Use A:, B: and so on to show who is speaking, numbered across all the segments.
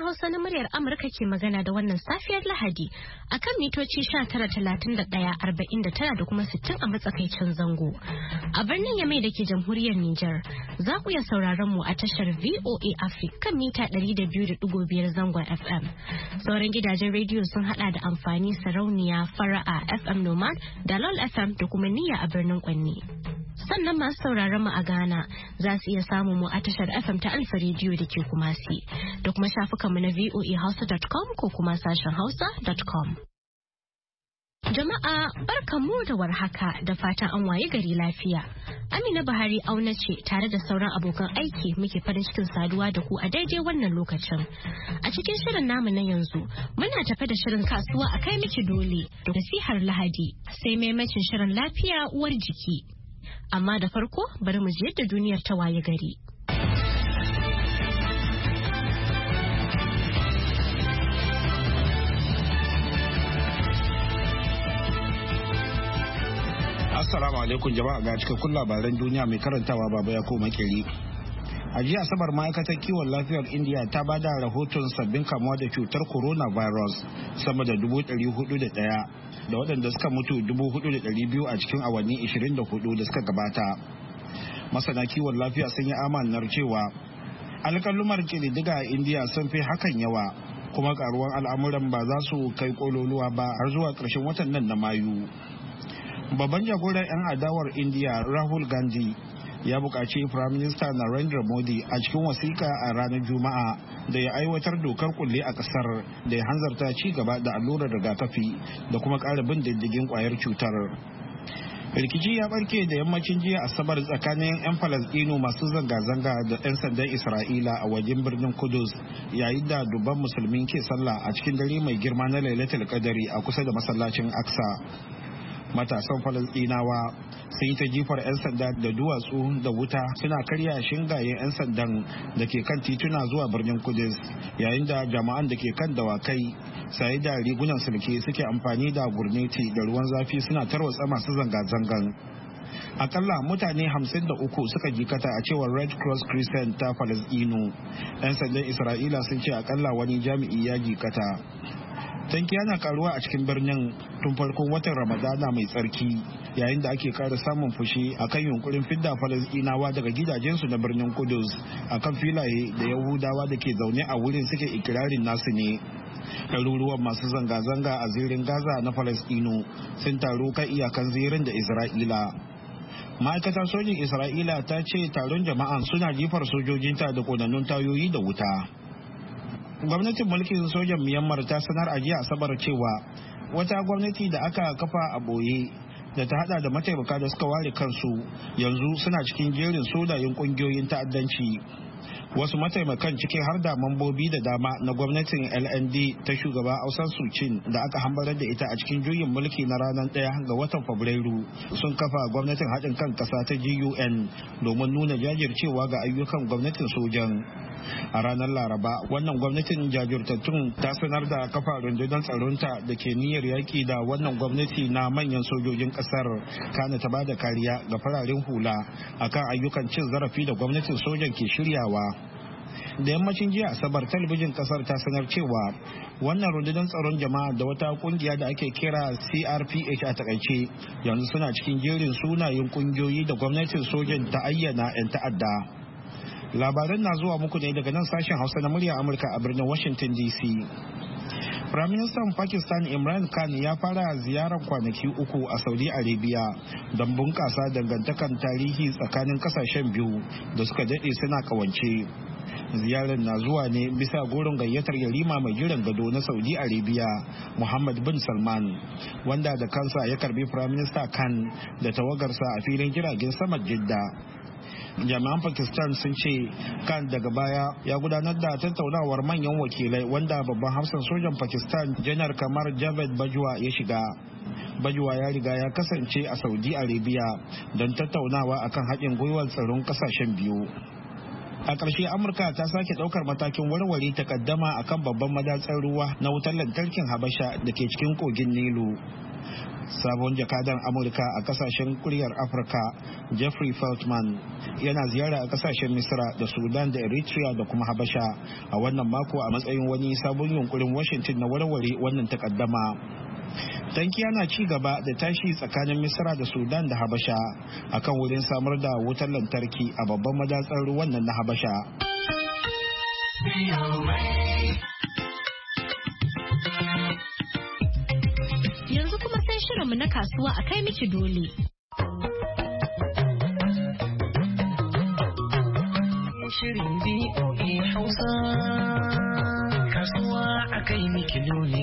A: Hausa na muryar Amurka ke magana da wannan safiyar Lahadi akan mitoci 19,31,49 da kuma 60 a matsakaicin zango. A birnin Yamai da ke jamhuriyar Nijar za ku iya sauraron mu a tashar VOA Africa kan mita 200.5 zangon FM. Sauran gidajen rediyo sun hada da amfani sarauniya Fara'a FM Nomad da LOL FM da kuma Niyya a birnin Kwanni. Sannan masu sauraron mu a Ghana za su iya samun mu a tashar FM ta Alfa Radio da ke Kumasi da kuma shafukanmu na voahausa.com ko kuma sashen hausa.com. Jama'a barkanmu da warhaka da fatan an waye gari lafiya. Amina Buhari auna ce tare da sauran abokan aiki muke farin cikin saduwa da ku a daidai wannan lokacin. A cikin shirin namu na yanzu muna tafe da shirin kasuwa a kai miki dole da nasihar Lahadi sai maimacin shirin lafiya uwar jiki. Amma da farko bari mu ji yadda duniyar ta waye gari.
B: Assalamu alaikum jama'a, ga cikakkun labaran duniya mai karantawa baba ya koma makeri. A jiya Asabar ma'aikatar kiwon lafiyar India ta bada rahoton sabbin kamuwa da cutar coronavirus sama da 401 da waɗanda suka mutu 4,200 a cikin awanni 24 da suka gabata. Masana kiwon lafiya sun yi amanar cewa alƙalumar ƙididdiga a India sun fi hakan yawa, kuma karuwan al'amuran ba za su kai kololuwa ba har zuwa ƙarshen watan nan na Mayu. Babban jagoran 'yan adawar India Rahul Gandhi ya buƙaci Prime Minister Narendra Modi a cikin wasiƙa a ranar Juma'a da ya aiwatar dokar kulle a ƙasar da ya hanzarta ci gaba da allurar rigakafi da kuma ƙara bin diddigin ƙwayar cutar. Rikici ya barke da yammacin jiya Asabar tsakanin 'yan Falasɗinu masu zanga-zanga da 'yan sandan Isra'ila a wajen birnin Kudus yayin da dubban musulmi ke sallah a cikin dare mai girma na Lailatul Qadari a kusa da masallacin Aqsa. Matasan Falasɗinawa sun yi ta jifar 'yan sanda da duwatsu da wuta suna karya shingayen 'yan sandan da ke kan tituna zuwa birnin Kudus, yayin da jama'an da ke kan dawakai saye da rigunan sulke suke amfani da gurneti da ruwan zafi suna tarwatsa masu zanga-zangan. Akalla mutane 53 suka jikata a cewar Red Cross Crescent ta Falasɗinu. 'Yan sandan Isra'ila sun ce akalla wani jami'i ya jikata. Tanki yana karuwa a cikin birnin tun farkon watan Ramadana mai tsarki, yayin da ake kara samun fushi akan yunkurin fidda Falasɗinawa daga gidajensu na birnin Kudus akan filaye da Yahudawa da ke zaune a wurin suke ikirarin nasu ne. Ɗaruruwan masu zanga-zanga a zirin Gaza na Falasɗinu sun taru kan iyakan zirin da Isra'ila. Ma'aikatar sojin Isra'ila ta ce taron jama'an suna jifar sojojinta da konannun tayoyi da wuta. Gwamnatin mulkin sojan Myanmar ta sanar a jiya Asabar cewa wata gwamnati da aka kafa a boye da ta hada da mataimaka da suka ware kansu yanzu suna cikin jerin sodayin kungiyoyin ta'addanci. Wasu mataimakan ciki har da mambobi da dama na gwamnatin LND ta shugaba Aung San Suu Kyi da aka hambarar da ita a cikin juyin mulki na ranar 1 ga watan Fabrairu sun kafa gwamnatin haɗin kan ƙasa ta GUN domin nuna jajircewa ga ayyukan gwamnatin sojan. A ranar Laraba, wannan gwamnatin jajirtattun ta sanar da kafa rundunar tsaronta da ke niyyar yaƙi da wannan gwamnati na manyan sojojin ƙasar, kana ta bada kariya ga fararen hula akan ayyukan cin zarafi da gwamnatin sojan ke shiryawa. Da yammacin jiya Asabar, talabijin kasar ta sanar cewa wannan rundunar tsaron jama'a da wata kungiya da ake kira CRPH a takaice yanzu suna cikin jerin sunayen kungiyoyi da gwamnatin sojan ta ayyana 'yan ta'adda. Labaran na zuwa muku ne daga nan sashen Hausa na murya Amurka a birnin Washington DC. Firaministan Pakistan Imran Khan ya fara ziyarar kwanaki 3 a Saudi Arabia don bunƙasa dangantakan tarihi tsakanin kasashen biyu da suka daɗe suna ƙawance. Ziyarar na zuwa ne bisa goron gayyatar yarima mai jiran gado na Saudi Arabia Muhammad bin Salman, wanda da kansa ya karbi Firaminista Khan da tawagarsa a filin jiragen saman Jidda. Jami'an Pakistan sun ce Khan daga baya ya gudanar da tattaunawar manyan wakilai wanda babban hafsan sojan Pakistan janar Kamar Javed Bajwa ya shiga. Bajwa ya riga ya kasance a Saudi Arabia don tattaunawa akan haɗin gwiwar tsaron ƙasashen biyu. A ƙarshe Amurka ta sake ɗaukar matakin warware takaddama akan babban madatsar ruwa na wutar lantarkin Habasha da ke cikin kogin Nilu. Sabon jakadan Amurka a kasashen kuryar Afirka Jeffrey Feltman yana ziyara a kasashen Misra da Sudan da Eritrea da kuma Habasha a wannan mako a matsayin wani sabon yunkurin Washington na warware wannan takaddama. Tanki yana ci gaba da tashi tsakanin Misra da Sudan da Habasha akan wurin samar da wutar lantarki a babban madatsar ruwan nan na Habasha.
A: Yanzu kuma sai shirinmu na kasuwa a kai miki dole.
C: Shirin BOA Hausa kasuwa a kai miki dole.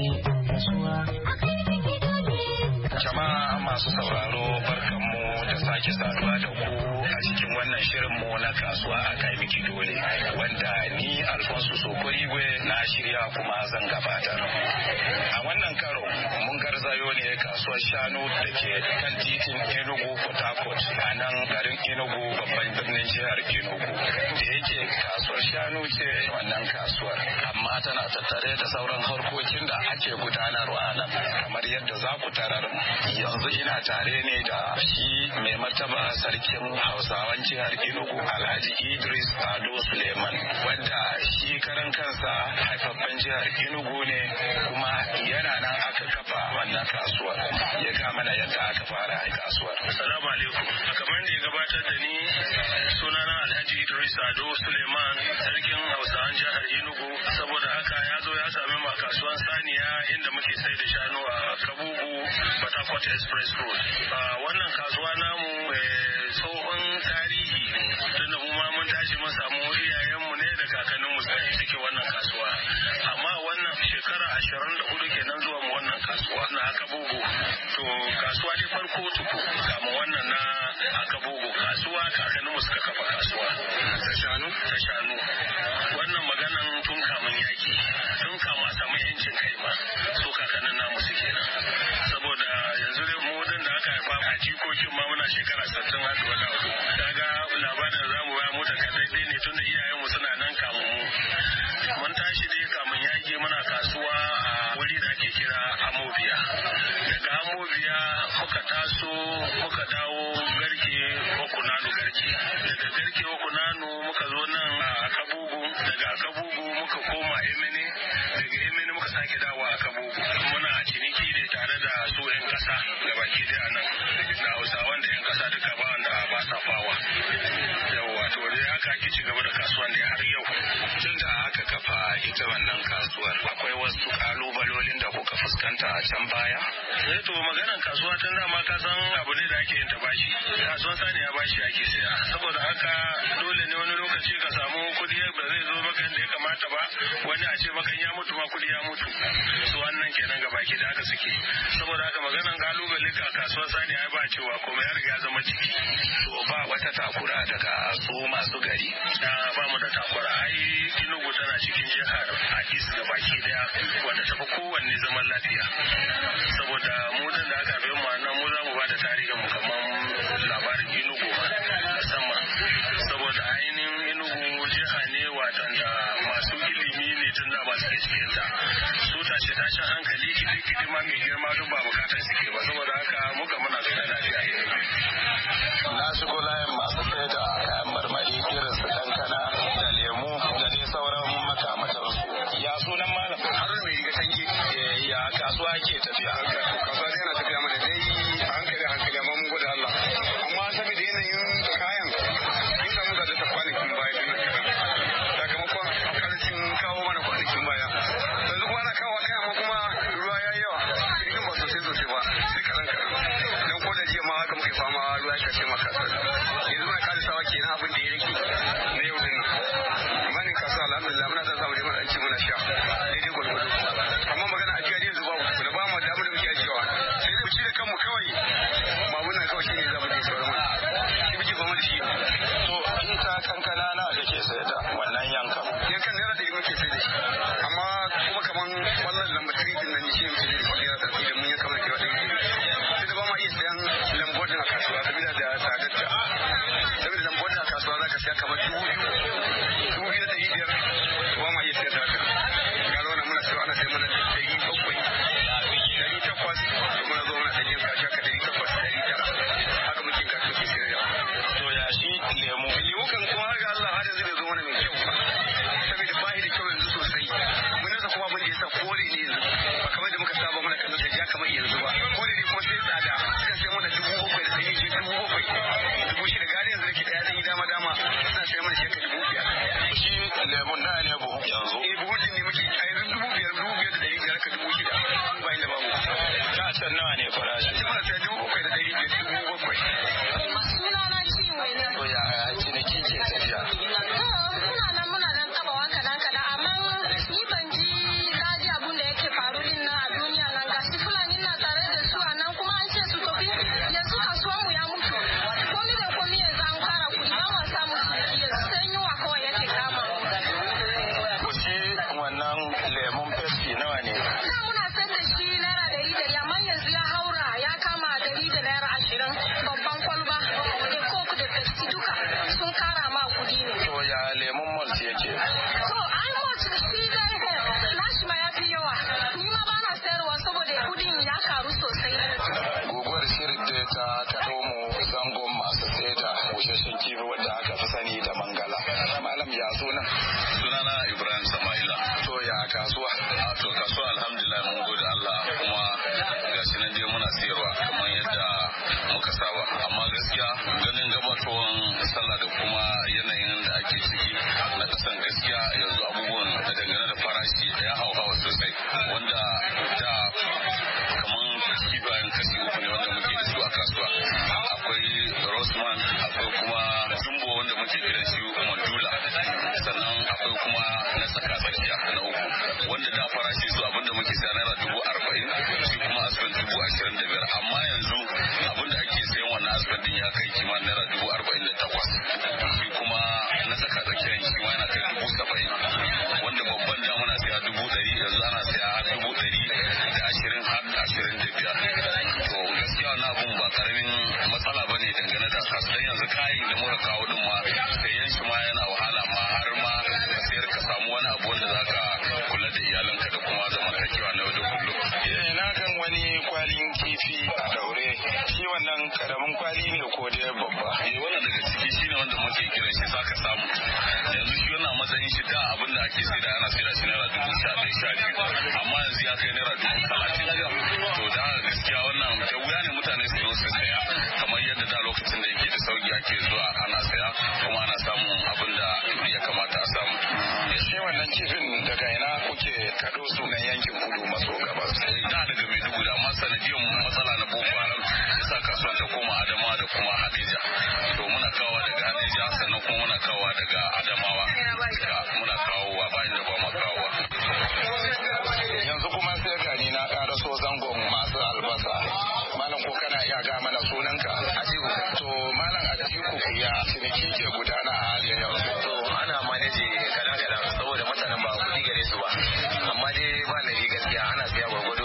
D: Jama'a masu sauraro barkanmu da sake saduwa da ku a cikin wannan shirinmu na kasuwa a kai miki dole wanda ni Alfonso Sokorigwe na shirya kuma zan gabatar. A wannan karo mun garzayo ne kasuwar shanu da ke kan titin Enugu Port Harcourt a nan garin Enugu babban birnin jihar Enugu. Da yake kasuwar shanu ce wannan kasuwar amma tana tattare da sauran harkokin da ake gudanarwa a nan kamar yadda za ku tarar yanzu ina tare ne da shi mai martaba sarkin Hausawan jihar Enugu Alhaji Idris Ado Suleiman wanda shi karan kansa haifaffen jihar Enugu ne kuma yana nan aka kafa wannan kasuwar. Ya ga mana yadda aka fara kasuwar.
E: Assalamu alaikum. Kamar da ya gabatar da ni sunana Alhaji Idris Ado Suleiman sarkin Hausawan jihar Enugu saboda haka ya zo ya sami mu a kasuwar saniya inda muke sai da shanu a Kabugu Port Harcourt Express Road. Wannan kasuwa namu tsohon tarihi tunda mu ma mun tashi mun samu iyayenmu ne da kakanninmu sai suke wannan kasuwa. Amma wannan shekara 24 kenan zuwa mu wannan kasuwa na Kabugu. To kasuwa dai farko tuku kamun wannan na Kabugu kasuwa kakanninmu suka kafa kasuwa. Ta shanu. Wannan maganan tun kamun yaki tun kama samu yancin kai ma su kakannin namu suke nan. Saboda yanzu dai mu da aka haifa a jikokin ma muna shekara 60 har da wata uku. Daga labarin zamu ba mu da kadai ne tun da iyayenmu suna nan kamun mu. Mun tashi dai kamun yaki muna kasuwa a wuri da ake kira Amobiya. Daga Amobiya muka taso muka dawo garke Okunanu garke. Daga garke Okunanu muka zo nan a Kabugu. Daga Kabugu muka koma Emene. Daga Emene muka sake dawo a Kabugu. Muna ciniki ne tare da su 'yan kasa da baki da nan. Da Hausawan da 'yan kasa duka ba wanda ba sa fawa. Yawwa to dai haka ake ci gaba da kasuwan ne har yau.
D: Tun da aka kafa ita wannan kasuwar akwai wasu kalubalolin da kuka fuskanta a can baya?
E: To maganan kasuwa tun dama ka san abu ne da ake yin ta bashi. Kasuwan saniya bashi ake siya. Saboda haka dole ne wani lokaci ka samu kudi ba zai zo maka da ya kamata ba. Wani a ce maka ya mutu ma kudi ya mutu. Su wannan kenan ga baki da haka suke. Saboda haka maganan kalubale ka kasuwar saniya ba cewa komai ya riga zama ciki.
D: To ba wata takura daga su masu gari?
E: Ba mu da takura. Ai Enugu tana cikin jihar Akis da baki daya wanda tafi kowanne zaman lafiya. Saboda mu da aka bai mu nan mu za mu ba da tarihin mu kamar labarin Enugu musamman. Saboda ainihin Enugu jiha ne watan da masu ilimi ne tun da masu ke cikin ta. Su tashin hankali kidi ma mai girma duk ba bukatar suke ba. Saboda haka muka muna zaune lafiya.
D: Na shigo layin masu sai da kayan marmari irin su kankana da lemu da dai sauran makamantansu. Ya sunan malam?
E: Har mai riga tanki.
D: Ya kasuwa ke tafiya?
E: Kasuwa dai yana tafiya mana dai hankali amma mun gode Allah. Amma saboda yanayin kayan in samu da ta kwanakin baya tana kaɗan. Sakamakon karshen kawo mana kwanakin baya. Yanzu kuma ana kawo kai amma kuma ruwa ya yi yawa. Cikin ba sosai ba sai kaɗan. Don ko da jiya ma haka muke fama ruwa ya kashe maka. Yanzu na kalisawa kenan abin da ya rike na yau din nan. Amma ni kasuwa alhamdulillah muna son samu dai muna ci muna sha daidai gwargwado. Amma magana a jiya yanzu babu da ba mu da abin da muke ajiyewa. Sai dai mu ci
D: muna sayarwa kamar yadda muka saba, amma gaskiya ganin gabatowan sallah da kuma yanayin da ake ciki na kasan gaskiya yanzu abubuwan da dangane da farashi ya hauhawa sosai, wanda da kamar kibayen kashi uku ne wanda muke da su a kasuwa. Akwai Rosman, akwai kuma Jumbo wanda muke kiran shi Mandula, sannan akwai kuma na tsaka tsakiya na uku wanda da farashi su abinda muke saya naira 40,000, shi kuma asibin 25,000, amma yanzu abinda ake sayan wannan asibin din ya kai kimanin naira 48,000, shi kuma na tsaka tsakiyan shi ma yana kai 70,000, wanda babban da muna saya 100,000 yanzu ana saya 120 har 25. To gaskiya wannan abun ba karamin matsala bane dangane da kasuwan yanzu kayan da muka kawo din ma sayan shi ma yana wahala, ma har ma ka sayar ka samu wani abu wanda zaka kula da iyalanka da kuma zamantakewa na yau da kullum.
E: Na kan wani kwalin kifi a daure, shi wannan karamin kwali ne ko dai babba?
D: Wannan daga ciki shine wanda muke kiran shi zaka samu. Yanzu shi wannan matsayin shi da abin da ake saida ana saida shi naira 11,000, amma yanzu ya kai naira 30,000. To da haka gaskiya wannan da wuya ne mutane su zo su saya kamar yadda da lokacin da yake da sauki ake zuwa ana saya kuma ana samun abin da ya kamata a samu.
E: Shi wannan kifin daga ina kuke kado sunan yankin kudu maso gabas?
D: Da daga Maiduguri, amma sanadiyan matsala na Boko Haram yasa kasuwar ta koma Adamawa da kuma Hadija. To muna kawowa daga Hadija sannan kuma muna kawowa daga Adamawa. Muna kawowa bayan da ba mu kawowa.
E: Yanzu kuma sai gani na karaso zangon masu albasa. Malam ko kana iya ga mana sunanka?
F: Atiku.
E: To Malam Atiku ya ciniki ke gudana a halin yanzu?
F: To ana maneji kadan saboda mutanen ba kuɗi gare su ba. Amma dai ba na gaskiya ana siya gwargwado.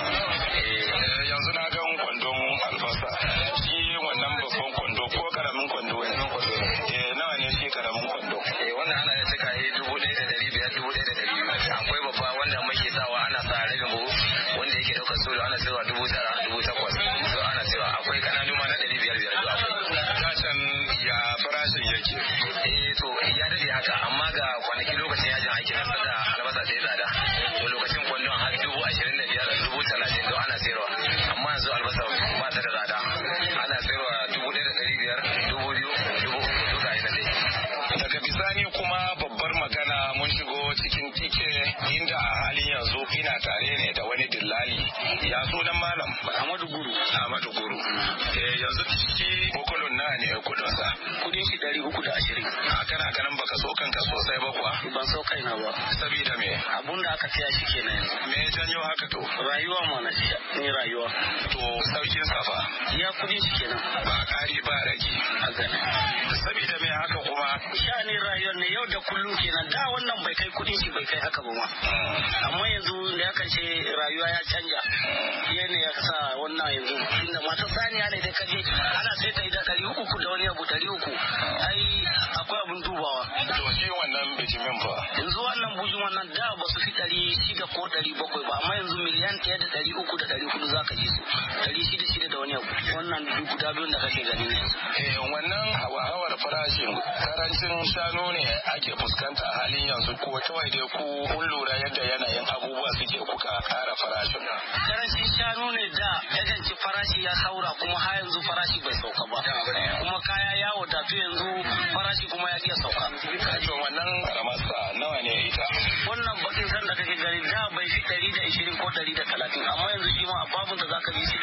E: Yanzu na ga kwandon albasa. Shi wannan babban kwando ko karamin kwando ne? Nawa ne shi karamin kwando?
F: Wannan ana yin saka 1,500, 1,200. Akwai babba wanda muke sawa ana sa rabin buhu wanda yake daukar solo ana sayarwa 9,000, 8,000. To ana sayarwa akwai kananu ma na 500 to akwai.
E: Kacan ya farashin yake?
F: To ya dade haka, amma ga kwanaki lokacin yajin aikin nan da albasa ta yi tsada. To lokacin kwandon har 25,000, 30,000 don ana sayarwa. Amma yanzu albasa ba ta da tsada. Ana sayarwa 1,500, 2,000, 3,000 duka ina dai.
E: Daga bisani kuma babbar magana mun shigo cikin tike inda a halin yanzu ina tare ne da wani dillali. Ya sunan malam?
F: Ahmadu Guru.
E: Ahmadu Guru. Yanzu ciki kokolon na ne kudinsa?
F: Kudin shi 320.
E: A kana ganin baka so kanka sosai ba kuwa?
F: Ban so kaina ba.
E: Sabida me?
F: Abun da aka siya shi kenan.
E: Me ya janyo haka to?
F: Rayuwa mana ni rayuwa.
E: To saukin safa?
F: Ya kudin shi kenan.
E: Ba kari ba rage.
F: Haka ne.
E: Sabida me haka kuma?
F: Sha'anin rayuwar ne yau da kullum kenan. Da wannan bai kai kudin shi bai kai haka ba ma. Amma yanzu da ya kace rayuwa ya canja. Yana ya sa wannan yanzu inda mata saniya ne da kaje ana sai ta da 300 da wani abu 300. Ai akwai abun dubawa.
E: To shi wannan bijimin fa?
F: Yanzu wannan bujin wannan da ba su fi 600 ko 700 ba, amma yanzu miliyan 1 da 300 da 400 zaka ji su. 600 da wani abu. Wannan duk guda biyun da kake gani ne.
E: Wannan hawar farashin karancin shanu ne ake fuskanta halin yanzu ko kawai dai ku kun lura yadda yanayin abubuwa suke kuka kara farashin?
F: Karancin shanu ne da yaganci farashi ya haura kuma har yanzu farashi bai sauka ba. Kuma kaya ya wadatu yanzu farashi kuma ya iya sauka.
E: To wannan karamasa nawa ne ita?
F: Wannan bakin san da kake gani da bai fi 120 ko 130, amma yanzu shi ma a babun da zaka ji shi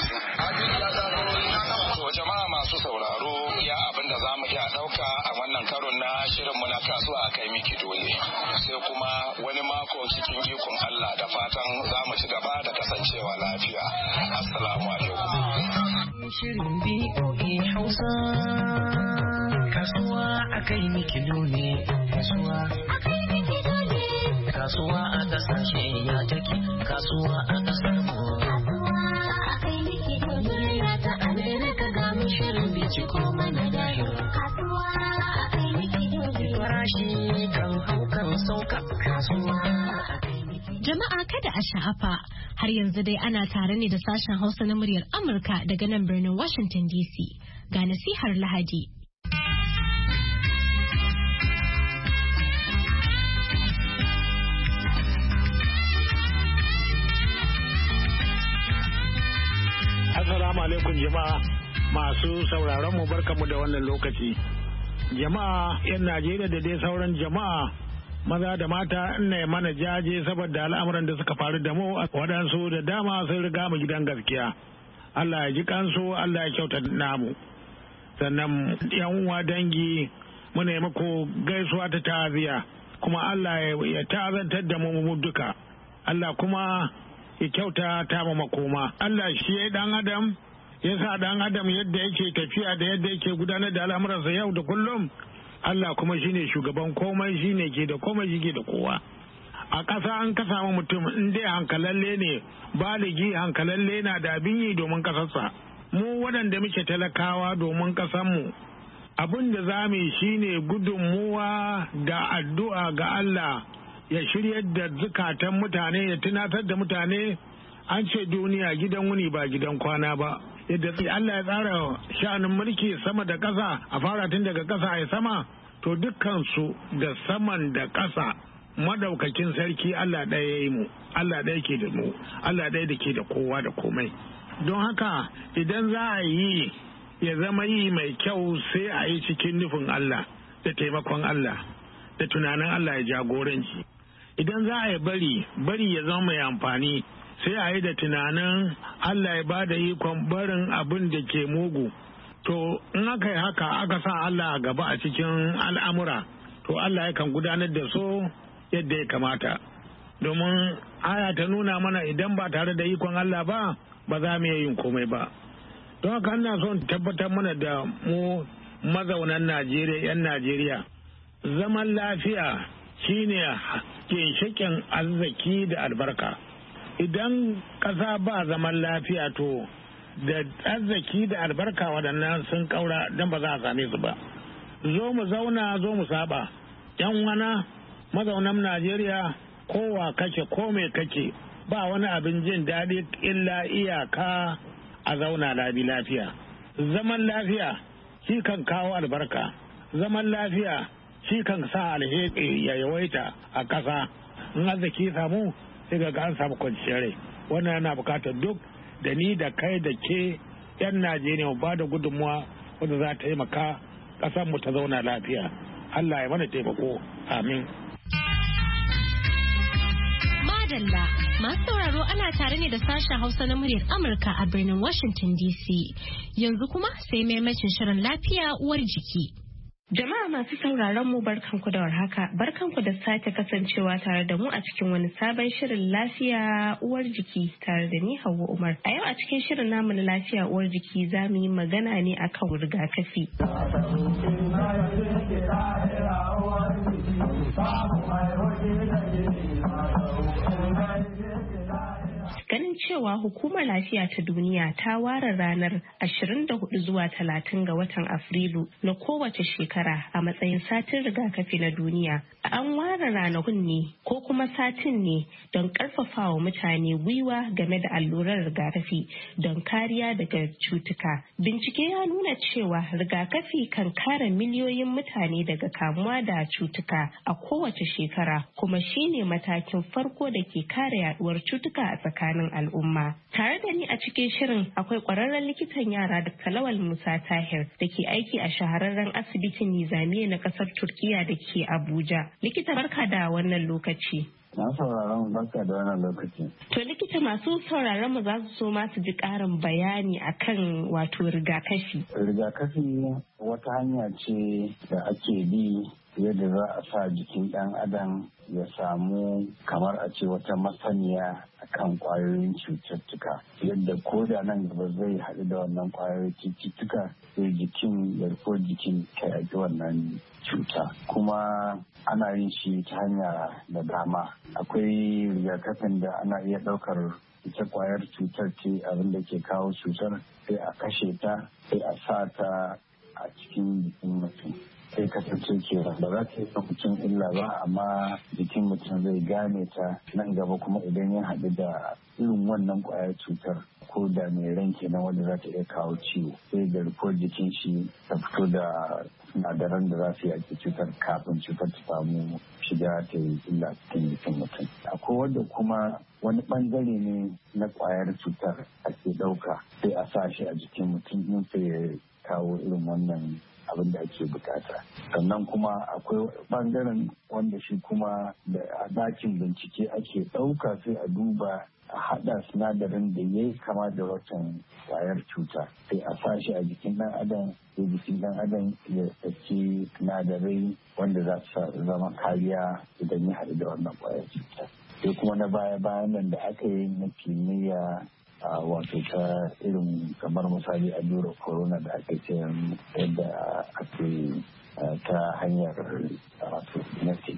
F: 150.
E: To jama'a masu sauraro ya abin da zamu iya dauka a wannan karon na shirin mu na kasuwa a kai miki dole. Sai kuma wani mako cikin ikon Allah da fatan zamu ci gaba da kasancewa lafiya. Assalamu alaikum.
C: Shirin BOA Hausa. Kasuwa a kai miki dole. Kasuwa a kai miki dole. Kasuwa a kasashe ya take. Kasuwa a kasar mu. Kasuwa a kai miki dole. Ta Amerika ga mu shirin binciko mana dahir. Kasuwa a kai miki dole. Farashi kan hau kan sauka. Kasuwa a kai miki dole.
A: Jama'a kada a sha'afa, har yanzu dai ana tare ne da sashen Hausa na muryar Amurka daga nan birnin Washington DC. Ga nasihar Lahadi.
G: Assalamu alaikum jama'a masu sauraron mu barkamu da wannan lokaci. Jama'a 'yan Najeriya da dai sauran jama'a maza da mata ina mana jaje saboda al'amuran da suka faru da mu waɗansu da dama sun riga mu gidan gaskiya. Allah ya ji kansu, Allah ya kyauta namu. Sannan 'yan uwa dangi muna yi muku gaisuwa ta ta'aziya kuma Allah ya ta'azantar da mu duka. Allah kuma ya kyauta ta mu makoma. Allah shi ya dan adam ya sa dan adam yadda yake tafiya da yadda yake gudanar da al'amuransa yau da kullum. Allah kuma shine shugaban komai, shine ke da komai, shi ke da kowa. A ƙasa an ka samu mutum in dai hankalalle ne, baligi hankalalle na da abin yi domin ƙasarsa. Mu waɗanda muke talakawa domin ƙasarmu, abin da za mu yi shine gudunmuwa da addu'a ga Allah ya shiryar da zukatan mutane, ya tunatar da mutane. An ce duniya gidan wuni ba gidan kwana ba. Yadda Allah ya tsara sha'anin mulki sama da ƙasa, a fara tun daga ƙasa a sama, to dukkansu da saman da ƙasa madaukakin sarki Allah ɗaya ya yi mu, Allah ɗaya ke da mu, Allah ɗaya da ke da kowa da komai. Don haka idan za a yi ya zama yi mai kyau sai a yi cikin nufin Allah da taimakon Allah da tunanin Allah ya jagoranci. Idan za a yi bari ya zama mai amfani sai a yi da tunanin Allah ya bada ikon barin abin da ke mugu. To in aka yi haka aka sa Allah a gaba a cikin al'amura, to Allah yakan gudanar da so yadda ya kamata. Domin aya ta nuna mana idan ba tare da ikon Allah ba za mu yin komai ba. Don haka ina son tabbatar mana da mu mazaunan Najeriya, 'yan Najeriya, zaman lafiya shine ginshiƙin arziki da albarka. Idan ƙasa ba zaman lafiya to da arziki da albarka waɗannan sun ƙaura don ba za a same su ba. Zo mu zauna, zo mu saba. 'Yan wana mazaunan Najeriya, kowa kake ko mai kake, ba wani abin jin daɗi illa iyaka a zauna lafiya. Zaman lafiya shi kan kawo albarka. Zaman lafiya shi kan sa alheri ya yawaita a ƙasa. In arziki samu sai ga an samu kwanciyar rai. Wannan yana bukatar duk da ni da kai da ke 'yan Najeriya mu ba da gudunmuwa wanda za ta taimaka ƙasar mu ta zauna lafiya. Allah ya mana taimako. Amin.
A: Madalla, masu sauraro ana tare ne da sashen Hausa na muryar Amurka a birnin Washington DC. Yanzu kuma sai maimacin shirin lafiya uwar jiki.
H: Jama'a masu sauraron mu barkanku da warhaka, barkanku da sake kasancewa tare da mu a cikin wani sabon shirin lafiya uwar jiki tare da ni Hauwa Umar. A yau a cikin shirin namu na lafiya uwar jiki za mu yi magana ne akan rigakafi. Ganin cewa hukumar lafiya ta duniya ta ware ranar 24 zuwa 30 ga watan Afrilu na kowace shekara a matsayin satin rigakafi na duniya. An ware ranakun ne ko kuma satin ne don karfafawa mutane gwiwa game da allurar rigakafi don kariya daga cutuka. Bincike ya nuna cewa rigakafi kan kare miliyoyin mutane daga kamuwa da cutuka a kowace shekara, kuma shine matakin farko da ke kare yaduwar cutuka a tsakanin al'umma. Tare da ni a cikin shirin akwai kwararren likitan yara da Lawal Musa Tahir da ke aiki a shahararren asibitin Nizamiya na kasar Turkiya da ke Abuja. Likita, barka da wannan lokaci.
I: Na sauraron barka da wannan lokaci.
H: To likita, masu sauraron mu za su so ma su ji ƙarin bayani akan wato rigakafi.
I: Rigakafi wata hanya ce da ake bi yadda za a sa jikin ɗan adam ya samu kamar a ce wata masaniya akan kwayoyin cututtuka, yadda ko da nan gaba zai haɗu da wannan kwayoyin cututtuka sai jikin garkuwar jikin ta yaƙi wannan cuta. Kuma ana yin shi ta hanya da dama. Akwai rigakafin da ana iya ɗaukar ita kwayar cutar ce abin da ke kawo cutar sai a kashe ta sai a sa ta a cikin jikin mutum. sai kasance cewa ba za ta yi mutum illa ba, amma jikin mutum zai gane ta nan gaba, kuma idan ya haɗu da irin wannan ƙwayar cutar ko da mai ran kenan wanda za ta iya kawo ciwo, sai garkuwar jikin shi ta fito da sinadaran da za su yaƙi cutar kafin cutar ta samu shiga ta yi illa cikin jikin mutum. Akwai wanda kuma wani bangare ne na ƙwayar cutar ake ɗauka sai a sa shi a jikin mutum sai ya kawo irin wannan abin da ake bukata. Sannan kuma akwai bangaren wanda shi kuma da a dakin bincike ake ɗauka sai a duba a haɗa sinadarin da ya yi kama da watan ƙwayar cuta sai a sa shi a jikin ɗan adam, sai jikin ɗan adam ya saki sinadarai wanda za su zama kariya idan ya haɗu da wannan ƙwayar cuta. Sai kuma na baya-bayan nan da aka yi na kimiyya wato ta irin kamar misali allurar corona da aka ce yadda ake ta hanyar wato genetic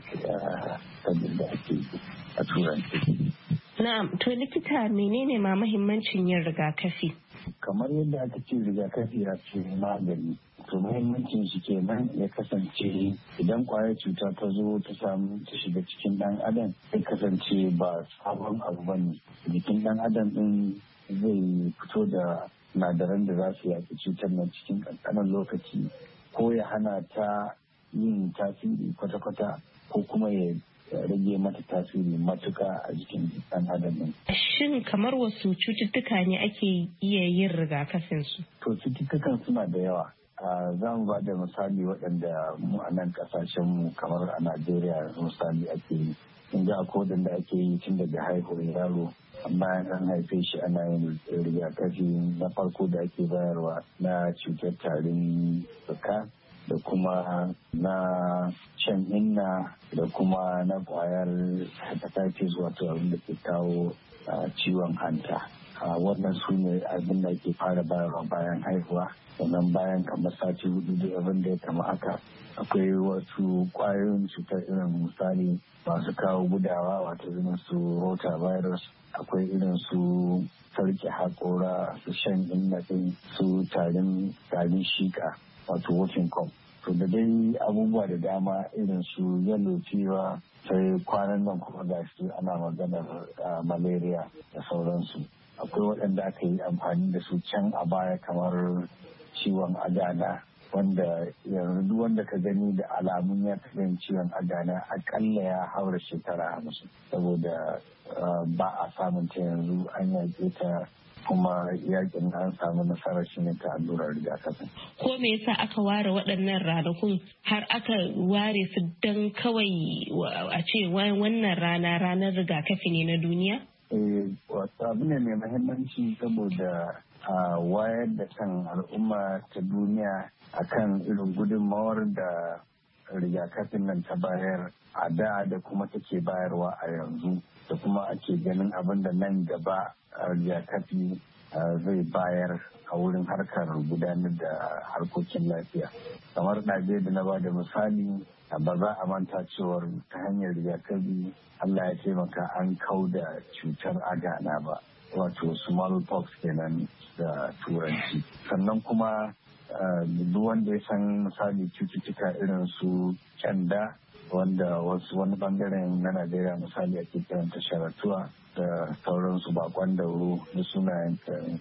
I: da ake a turanci.
H: Na'am, to likita menene ma mahimmancin yin rigakafi?
I: Kamar yadda aka ce rigakafi ya ce magani. To muhimmancin shi kenan ya kasance idan kwayar cuta ta zo ta samu ta shiga cikin dan adam ya kasance ba sabon abu bane. Jikin dan adam din zai fito da sinadaran da za su yaki cutar nan cikin kankanin lokaci, ko ya hana ta yin tasiri kwata-kwata ko kuma ya rage mata tasiri matuka a jikin dan adam din.
H: Shin kamar wasu cututtuka ne ake iya yin rigakafin su?
I: To cututtukan suna da yawa. Za mu ba da misali waɗanda mu a nan ƙasashen mu kamar a Najeriya misali ake yi. In ga akwai waɗanda ake yi tun daga haihuwar yaro, amma an haife shi ana yin rigakafi na farko da ake bayarwa na cutar tarin fuka da kuma na shan inna da kuma na ƙwayar hepatitis wato abin da ke kawo ciwon hanta. Wannan su ne abin da ke fara bayarwa bayan haihuwa, sannan bayan kamar sati 4 da abin da ya kama haka akwai wasu ƙwayoyin cutar irin misali masu kawo gudawa wato irin su rotavirus, akwai irin su sarki haƙora, su shan inna su tarin shika wato whooping cough. To da dai abubuwa da dama irin su yellow fever, sai kwanan nan kuma ga su ana maganar malaria da sauransu. Akwai waɗanda aka yi amfani da su can a baya kamar ciwon agana, wanda yanzu duk wanda ka gani da alamun ya taɓa ciwon agana akalla ya haura shekara 50, saboda ba a samun ta yanzu an yaƙe ta kuma yakin an samu nasarar shi ne ta allurar rigakafin.
H: Ko me yasa aka ware waɗannan ranakun har aka ware su don kawai a ce wannan ranar rigakafi ne na duniya?
I: Wato abu ne mai muhimmanci saboda wayar da kan al'umma ta duniya akan irin gudunmawar da rigakafin nan ta bayar a da kuma take bayarwa a yanzu, da kuma ake ganin abin da nan gaba rigakafi zai bayar a wurin harkar gudanar da harkokin lafiya. Kamar ɗaje da na ba da misali, ba za a manta cewar ta hanyar rigakafi Allah ya taimaka an kau da cutar agana ba, wato smallpox kenan da turanci. Sannan kuma duk wanda ya san misali cututtuka irin su kyanda, wanda wani bangaren na Najeriya misali ake kiranta sharatuwa da sauransu, bakon dauro da sunayen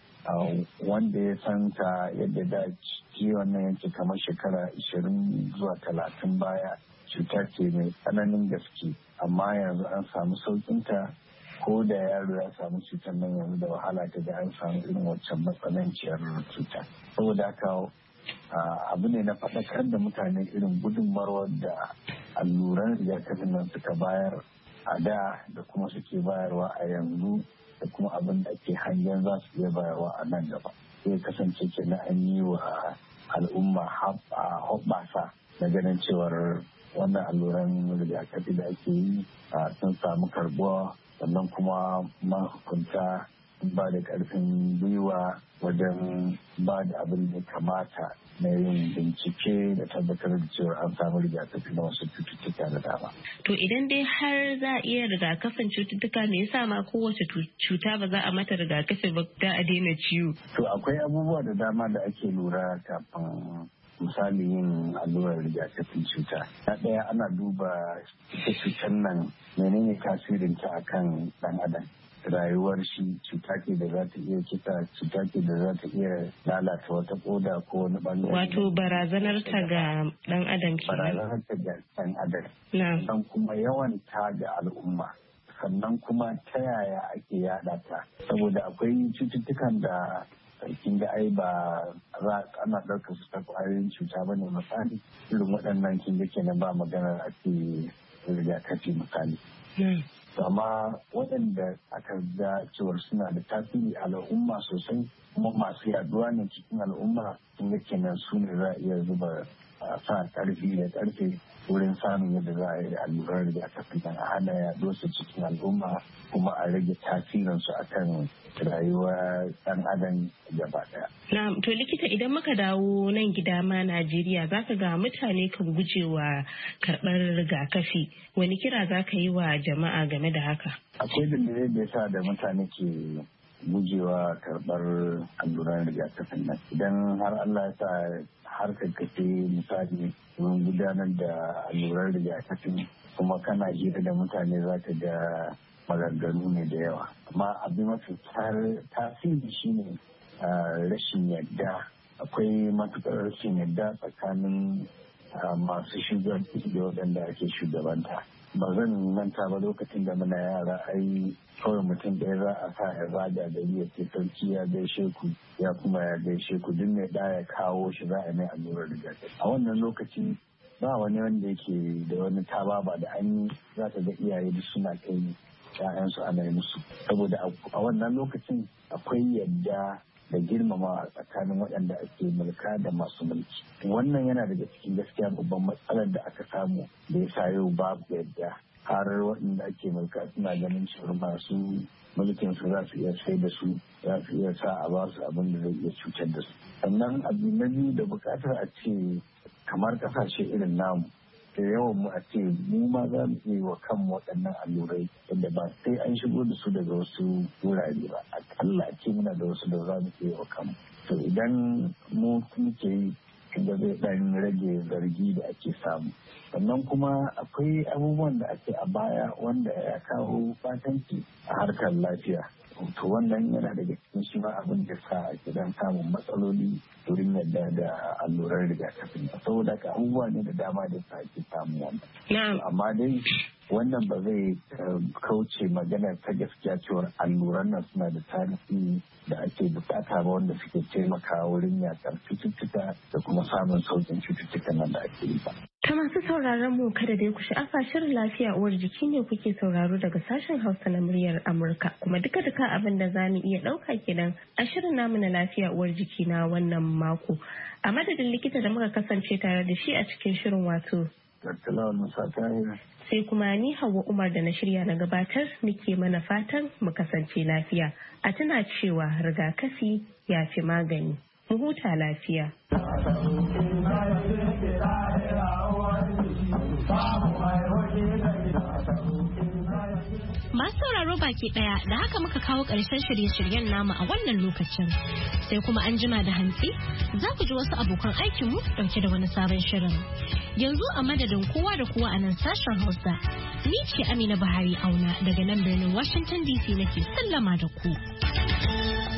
I: wanda ya san ta yadda da ciwon nan yake kamar shekara 20 zuwa 30 baya, cuta ce mai tsananin gaske, amma yanzu an samu saukinta. Ko da yaro ya samu cutar nan yanzu da wahala ta da an samu irin waccan matsananciyar cuta. Saboda haka abu ne na faɗakar da mutane irin gudunmawar da alluran rigakafin nan suka bayar a da kuma suke bayarwa a yanzu, da kuma abin da ake hanyar za su iya bayarwa a nan gaba. Zai kasance kenan an yi wa al'umma hoɓɓasa na ganin cewar wannan alluran rigakafi da ake yi sun samu karbuwa, sannan kuma mahukunta ba da ƙarfin gwiwa wajen ba da abin da kamata na yin bincike da tabbatar da cewa an samu rigakafi na wasu cututtuka da dama.
H: To idan dai har za a iya rigakafin cututtuka, me yasa ma kowace cuta ba za a mata rigakafi ba da a daina ciwo?
I: To akwai abubuwa da dama da ake lura kafin misali yin allurar rigakafin cuta. Na ɗaya ana duba ita cutar nan menene tasirinta akan ɗan adam. Rayuwar shi cuta ce da za ta iya kisa, cuta ce da za ta iya lalata wata koda ko wani bangare.
H: Wato barazanar ta ga dan adam ke.
I: Barazanar ta ga dan adam.
H: Sannan
I: kuma yawan ta ga al'umma. Sannan kuma ta yaya ake yada ta. Saboda akwai cututtukan da kin ga ai ba za ana ɗaukar su ta ƙwayoyin cuta ba ne misali. Irin waɗannan kin ga kenan ba maganar ake rigakafi misali. Amma waɗanda aka ga cewar suna da tasiri a al'umma sosai kuma masu yaduwa ne cikin al'umma sun ga kenan su ne za a iya zuba sa ƙarfi da ƙarfe wurin samun yadda za a yi allurar rigakafi don a hana yaduwar su cikin al'umma kuma a rage tasirinsu akan rayuwar ɗan adam gaba ɗaya.
H: Na'am, to likita idan muka dawo nan gida ma Najeriya zaka ga mutane kan gujewa karɓar rigakafi. Wani kira zaka yi wa jama'a game da haka?
I: Akwai dalilai da yasa da mutane ke gujewa karɓar alluran rigakafin nan. Idan har Allah ya sa har kace misali wurin gudanar da alluran rigakafin kuma kana hira da mutane zaka ga maganganu ne da yawa. Amma abin mafi tasiri shine rashin yadda. Akwai matuƙar rashin yadda tsakanin masu shugabanci da waɗanda ake shugabanta. Ba zan manta ba lokacin da muna yara ai kawai mutum ɗaya za a sa ya zaga da ya ce sarki ya gaishe ku ya kuma ya gaishe ku duk mai ɗaya ya kawo shi za a mai allurar rigakafi. A wannan lokaci ba wani wanda yake da wani tababa da an yi za ka ga iyaye duk suna kai ‘ya'yansu ana yi musu. Saboda a wannan lokacin akwai yadda da girmama a tsakanin waɗanda ake mulka da masu mulki. Wannan yana daga cikin gaskiya babban matsalar da aka samu da ya sa yau babu yadda har waɗanda ake mulka suna ganin cewa masu mulkin su za su iya sai da su za su iya sa a ba su abin da zai iya cutar da su. Sannan abu na biyu da buƙatar a ce kamar ƙasashe irin namu da yawan mu a ce mu ma za mu iya wa kanmu waɗannan allurai yadda ba sai an shigo da su daga wasu wurare ba akalla a ce muna da wasu da za mu iya wa kanmu to idan mu muke yi inda zai ɗan rage zargi da ake samu sannan kuma akwai abubuwan da ake a baya wanda ya kawo fatanci a harkar lafiya to wannan yana daga cikin shi ma abin da sa ake dan samun matsaloli wurin yadda da allurar rigakafin saboda ka abubuwa ne da dama da sa ake samu wannan amma dai wannan ba zai kauce magana ta gaskiya cewar alluran nan suna da tarihi da ake bukata ba wanda suke taimakawa wurin yakar cututtuka da kuma samun saukin cututtukan nan da ake yi ba.
H: Ta masu sauraron mu kada dai ku sha'afa shirin lafiya uwar jiki ne kuke sauraro daga sashen Hausa na muryar Amurka kuma duka abin da za mu iya ɗauka kenan a shirin namu na lafiya uwar jiki na wannan mako. A madadin likita da muka kasance tare da shi a cikin shirin wato. Sai kuma ni Hauwa Umar da na shirya na gabatar muke mana fatan mu kasance lafiya. A tuna cewa rigakafi ya fi magani. Mu huta lafiya.
A: Masu sauraro baki daya da haka muka kawo ƙarshen shirye-shiryen namu a wannan lokacin. Sai kuma an jima da hantsi za ku ji wasu abokan aikinmu ɗauke da wani sabon shirin. Yanzu a madadin kowa da kowa a nan sashen Hausa, ni ce Amina Buhari Auna daga nan birnin Washington DC nake sallama da ku.